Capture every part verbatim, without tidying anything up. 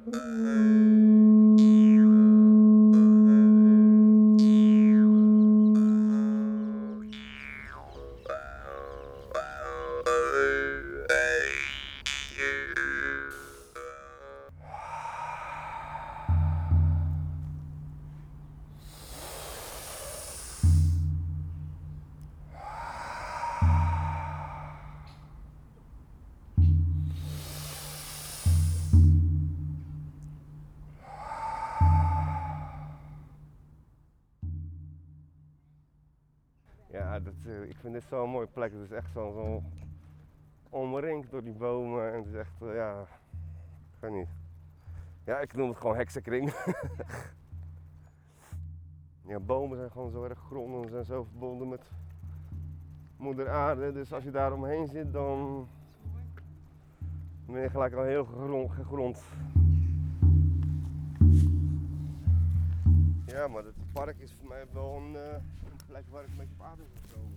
Ja, dat, uh, ik vind dit zo'n mooie plek. Het is echt zo, zo omringd door die bomen en het is echt, uh, ja, ik weet niet. Ja, ik noem het gewoon heksenkring. Ja, bomen zijn gewoon zo erg grond en zijn zo verbonden met moeder aarde. Dus als je daar omheen zit, dan ben je gelijk al heel gegrond. gegrond. Ja, maar het park is voor mij wel een, uh, een plek waar ik een beetje op adem wil komen.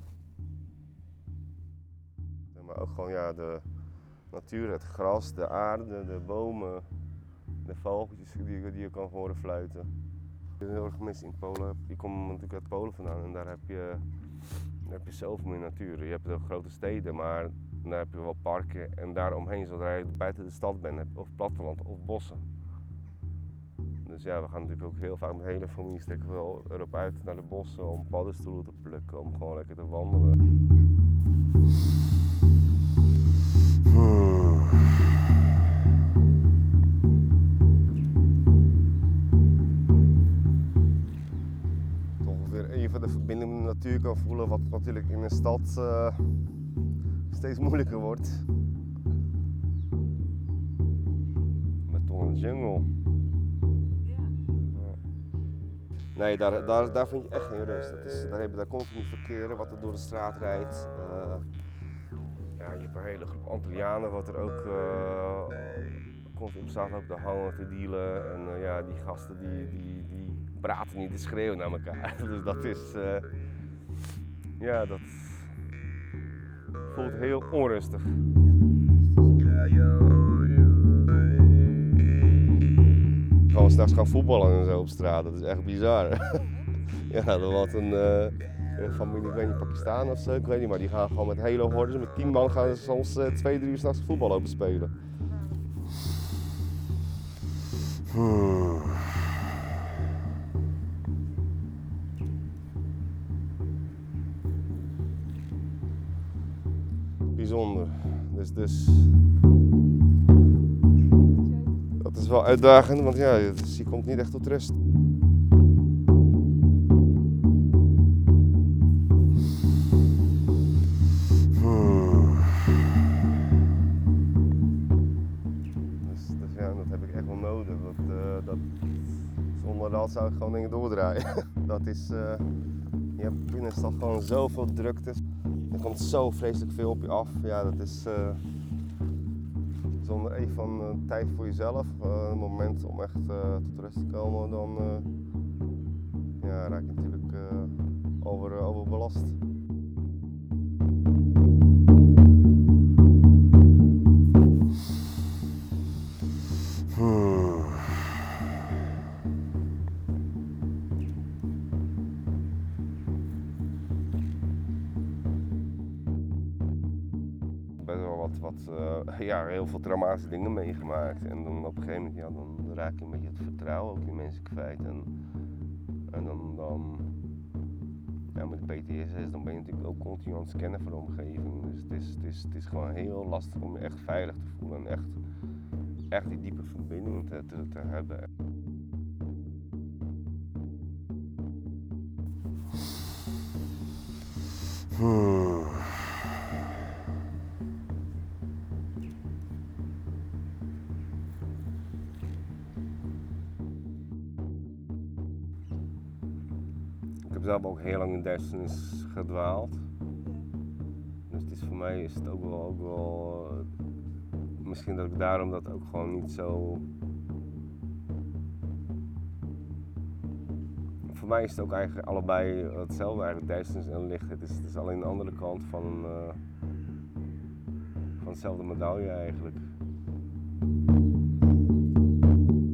Ja, maar ook gewoon ja, de natuur, het gras, de aarde, de bomen, de vogeltjes die, die je kan horen fluiten. Ik ben heel erg mis in Polen. Ik kom natuurlijk uit Polen vandaan en daar heb je, daar heb je zoveel meer natuur. Je hebt de grote steden, maar daar heb je wel parken en daaromheen, zodra je buiten de stad bent, heb je of platteland of bossen. Dus ja, we gaan natuurlijk ook heel vaak met de hele familie steken we erop uit naar de bossen om paddenstoelen te plukken, om gewoon lekker te wandelen. Hmm. Toch weer even de verbinding met de natuur kan voelen, wat natuurlijk in een stad uh, steeds moeilijker wordt. Met toch een jungle. Nee, daar, daar, daar vind je echt geen rust. Dat is, daar heb je daar continu verkeer wat er door de straat rijdt. Uh, ja, je hebt een hele groep Antillianen wat er ook uh, continu op straat loopt te hangen, te dealen. En uh, ja, die gasten die, die, die praten niet, die schreeuwen naar elkaar. Dus dat is, uh, ja, dat voelt heel onrustig. Gewoon s'nachts gaan voetballen en zo op straat, dat is echt bizar. Ja, er was een, uh, een familie, ik weet niet, Pakistan of zo, ik weet niet, maar die gaan gewoon met hele hordes, met tien man gaan ze soms uh, twee, drie uur s'nachts voetbal lopen spelen. Hmm. Bijzonder. Dus, dus dat is wel uitdagend, want ja, dus je komt niet echt tot rust. Hmm. Dus, dus ja, dat heb ik echt wel nodig. Dat, uh, dat, zonder dat zou ik gewoon dingen doordraaien. Dat is, uh, je hebt binnen de stad gewoon zoveel drukte. Er komt zo vreselijk veel op je af. Ja, dat is uh, zonder even van uh, tijd voor jezelf, uh, een moment om echt uh, tot rust te komen, dan uh, ja, raak je natuurlijk uh, over, uh, overbelast. Hmm. Best wel wat, wat uh, ja, heel veel traumatische dingen meegemaakt en dan op een gegeven moment ja, dan raak je een beetje het vertrouwen ook in mensen kwijt en, en dan, dan ja, met de P T S S dan ben je natuurlijk ook continu aan het scannen voor de omgeving, dus het is, het is, het is gewoon heel lastig om je echt veilig te voelen en echt, echt die diepe verbinding te, te, te hebben. Hmm. Ik heb zelf ook heel lang in duisternis gedwaald. Dus het is voor mij is het ook wel, ook wel uh, misschien dat ik daarom dat ook gewoon niet zo. Voor mij is het ook eigenlijk allebei hetzelfde, eigenlijk duisternis en licht. Het is, het is alleen de andere kant van, uh, van hetzelfde medaille eigenlijk.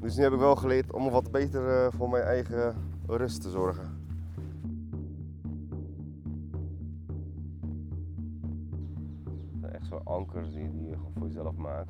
Dus nu heb ik wel geleerd om wat beter uh, voor mijn eigen rust te zorgen. Echt zo'n anker die, die je gewoon voor jezelf maakt.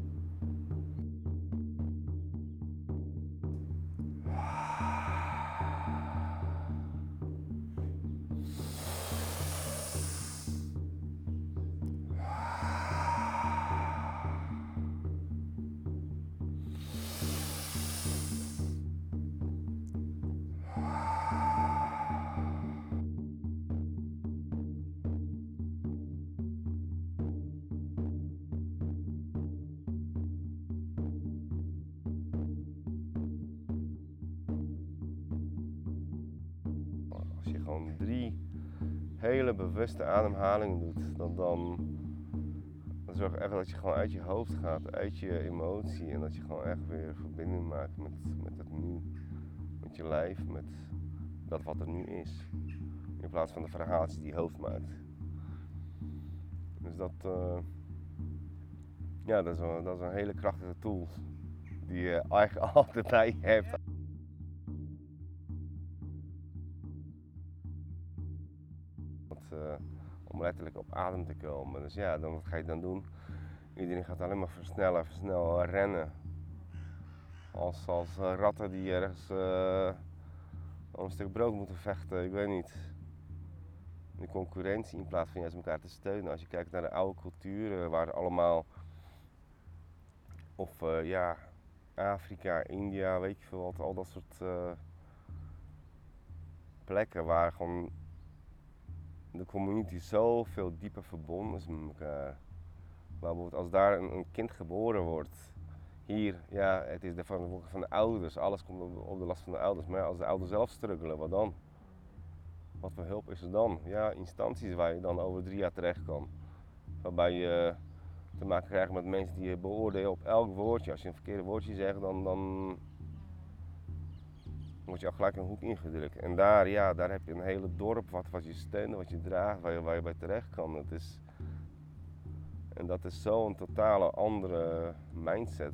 Als je gewoon drie hele bewuste ademhalingen doet, dan, dan, dan zorg je echt dat je gewoon uit je hoofd gaat, uit je emotie en dat je gewoon echt weer verbinding maakt met, met het nu, met je lijf, met dat wat er nu is, in plaats van de verhaaltjes die je hoofd maakt. Dus dat, uh, ja, dat is, een, dat is een hele krachtige tool die je eigenlijk altijd bij je hebt. Uh, om letterlijk op adem te komen. Dus ja, dan, wat ga je dan doen? Iedereen gaat alleen maar versnellen, versnellen, rennen. Als, als uh, ratten die ergens uh, om een stuk brood moeten vechten, ik weet niet. De concurrentie in plaats van juist elkaar te steunen. Als je kijkt naar de oude culturen waar allemaal, of uh, ja, Afrika, India, weet je veel wat, al dat soort uh, plekken waar gewoon de community zoveel dieper verbonden is met elkaar. Maar als daar een, een kind geboren wordt, hier, ja, het is de verantwoordelijkheid van de ouders, alles komt op, op de last van de ouders. Maar als de ouders zelf struggelen, wat dan? Wat voor hulp is er dan? Ja, instanties waar je dan over drie jaar terecht kan. Waarbij je te maken krijgt met mensen die je beoordelen op elk woordje. Als je een verkeerde woordje zegt, dan, dan word je al gelijk een hoek ingedrukt. En daar, ja, daar heb je een hele dorp wat, wat je steunt, wat je draagt, waar je, waar je bij terecht kan. Het is, en dat is zo'n totale andere mindset.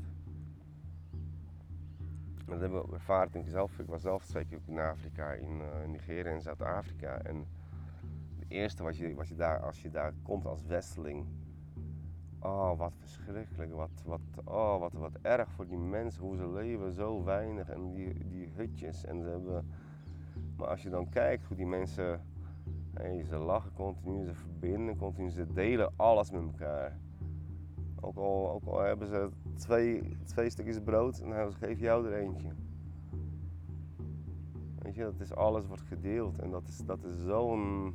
Dat hebben we ook ervaren toen ik zelf, ik was zelf twee keer in Afrika, in uh, Nigeria en Zuid-Afrika. En het eerste wat je, wat je daar, als je daar komt als westeling, oh wat verschrikkelijk, wat, wat, oh, wat, wat erg voor die mensen, hoe ze leven, zo weinig en die, die hutjes. En ze hebben, maar als je dan kijkt hoe die mensen, hey, ze lachen continu, ze verbinden continu, ze delen alles met elkaar. Ook al, ook al hebben ze twee, twee stukjes brood, nou geef jou er eentje. Weet je, dat is alles wordt gedeeld en dat is, dat is zo'n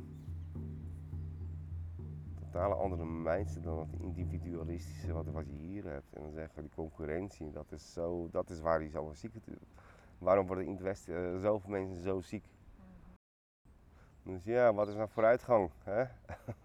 totale andere mindset dan het individualistische wat, wat je hier hebt. En dan zeggen we die concurrentie, dat is, zo, dat is waar die zo ziek is. Waarom worden in het Westen uh, zoveel mensen zo ziek? Dus ja, wat is nou vooruitgang? Hè?